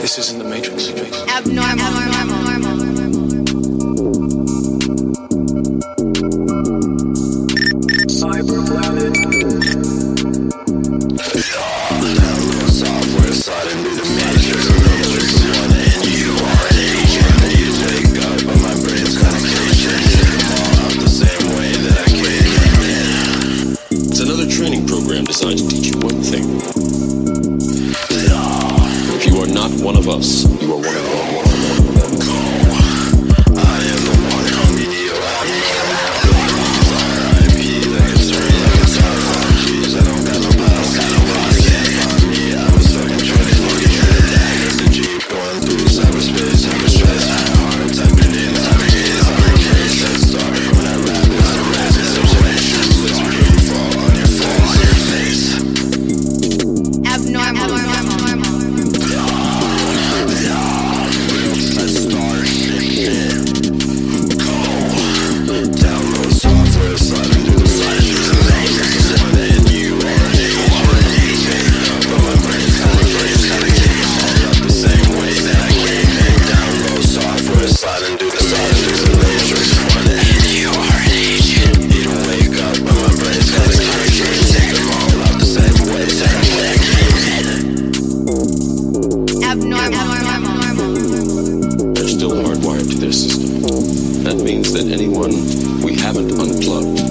This isn't the Matrix. Abnormal. Cyberplanet. Software slide into the matrix. One and you are an agent. You wake up, but my brain's communication. Take them all out the same way that I came in. It's another training program designed to teach you one thing. If you are not one of us, you are one of them. I am the one, homie, you have no RIP, like a turn, like a star. Jeez, I don't got no past, I don't want to get on me. I was fucking trying to get the Jeep going through cyberspace, hyperstress, hard typing in, navigating, set start. When I rap, it's a raise, situations, let's really fall on your face. Abnormal. Download software, slide into the matrix. One and you are an agent. But my brain's gotta get all up the same way that I came in. Download software, slide into the matrix. One and you are an agent. You don't wake up, but my brain's gotta take them all out the same way that I came in. Abnormal. They're still hardwired to their system. That means that anyone we haven't unplugged